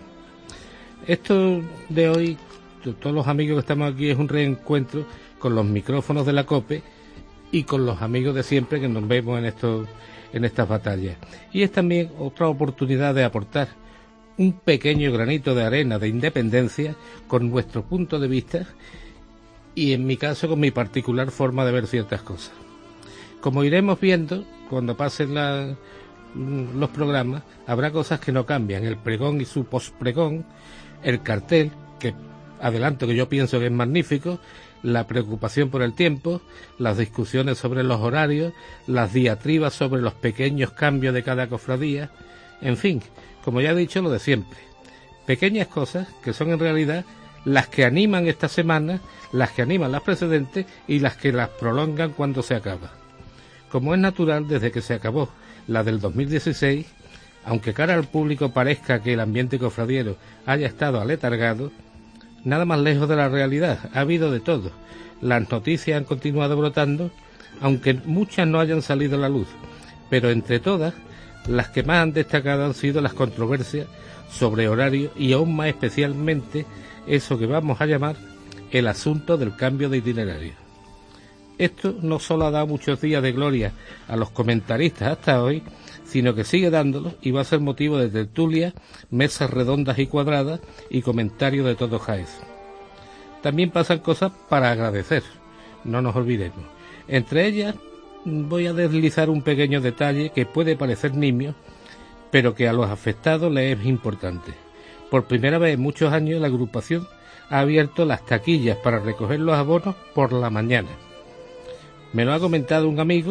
Esto de hoy, todos los amigos que estamos aquí, es un reencuentro con los micrófonos de la COPE y con los amigos de siempre que nos vemos en estos, en estas batallas. Y es también otra oportunidad de aportar un pequeño granito de arena de independencia con vuestro punto de vista y en mi caso con mi particular forma de ver ciertas cosas. Como iremos viendo cuando pasen la, los programas, habrá cosas que no cambian, el pregón y su postpregón, el cartel, que adelanto que yo pienso que es magnífico, la preocupación por el tiempo, las discusiones sobre los horarios, las diatribas sobre los pequeños cambios de cada cofradía, en fin, como ya he dicho, lo de siempre. Pequeñas cosas que son en realidad las que animan esta semana, las que animan las precedentes y las que las prolongan cuando se acaba. Como es natural, desde que se acabó la del dos mil dieciséis, aunque cara al público parezca que el ambiente cofradiero haya estado aletargado, nada más lejos de la realidad. Ha habido de todo. Las noticias han continuado brotando, aunque muchas no hayan salido a la luz, pero entre todas, las que más han destacado han sido las controversias sobre horario y aún más especialmente eso que vamos a llamar el asunto del cambio de itinerario. Esto no solo ha dado muchos días de gloria a los comentaristas hasta hoy, sino que sigue dándolos y va a ser motivo de tertulias, mesas redondas y cuadradas y comentarios de todo Jaén. También pasan cosas para agradecer, no nos olvidemos. Entre ellas voy a deslizar un pequeño detalle que puede parecer nimio, pero que a los afectados les es importante. Por primera vez en muchos años la agrupación ha abierto las taquillas para recoger los abonos por la mañana. Me lo ha comentado un amigo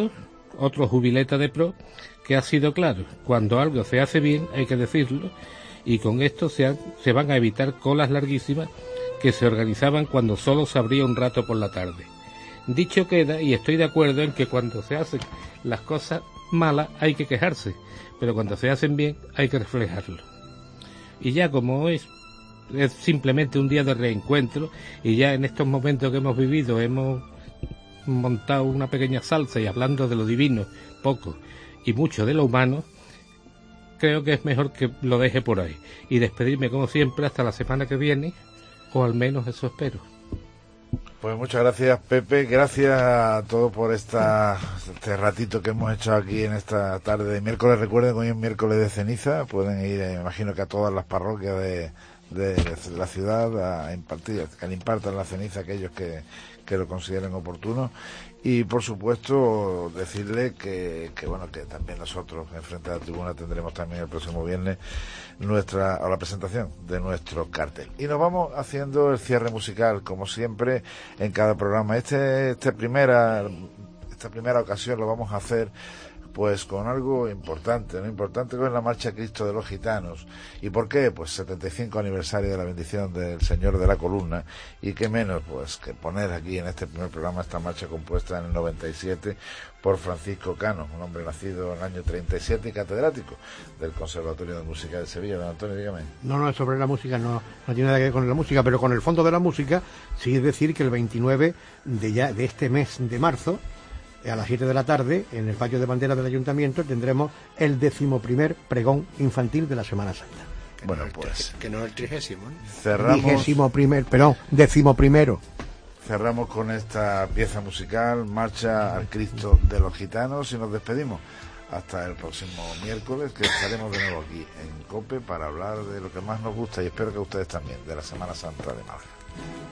otro jubileta de pro que ha sido claro: cuando algo se hace bien hay que decirlo, y con esto se, han, se van a evitar colas larguísimas que se organizaban cuando solo se abría un rato por la tarde. Dicho queda, y estoy de acuerdo en que cuando se hacen las cosas malas hay que quejarse, pero cuando se hacen bien hay que reflejarlo. Y ya como es, es simplemente un día de reencuentro, y ya en estos momentos que hemos vivido hemos montado una pequeña salsa y hablando de lo divino poco y mucho de lo humano, creo que es mejor que lo deje por ahí y despedirme como siempre hasta la semana que viene, o al menos eso espero. Pues muchas gracias, Pepe, gracias a todos por esta, este ratito que hemos hecho aquí en esta tarde de miércoles. Recuerden que hoy es miércoles de ceniza, pueden ir, me imagino que a todas las parroquias de, de, de la ciudad a impartir, que impartan la ceniza a aquellos que, que lo consideren oportuno. Y por supuesto decirle que, que bueno, que también nosotros en Frente a la Tribuna tendremos también el próximo viernes nuestra o la presentación de nuestro cartel. Y nos vamos haciendo el cierre musical como siempre en cada programa. Este este primera esta primera ocasión lo vamos a hacer pues con algo importante, ¿no? Importante que es la Marcha Cristo de los Gitanos. ¿Y por qué? Pues setenta y cinco aniversario de la bendición del Señor de la Columna, y qué menos pues que poner aquí en este primer programa esta marcha compuesta en el noventa y siete por Francisco Cano, un hombre nacido en el año treinta y siete y catedrático del Conservatorio de Música de Sevilla. Don Antonio, dígame. No, no, sobre la música no, no tiene nada que ver con la música, pero con el fondo de la música sí es decir que el veintinueve de ya de este mes de marzo, a las siete de la tarde, en el patio de bandera del Ayuntamiento, tendremos el decimoprimer pregón infantil de la Semana Santa. Bueno, pues... Que no es el trigésimo, ¿no? Cerramos... Vigésimo primer, perdón, decimoprimero. Cerramos con esta pieza musical, Marcha al Cristo de los Gitanos, y nos despedimos. Hasta el próximo miércoles, que estaremos de nuevo aquí en COPE para hablar de lo que más nos gusta, y espero que ustedes también, de la Semana Santa de Málaga.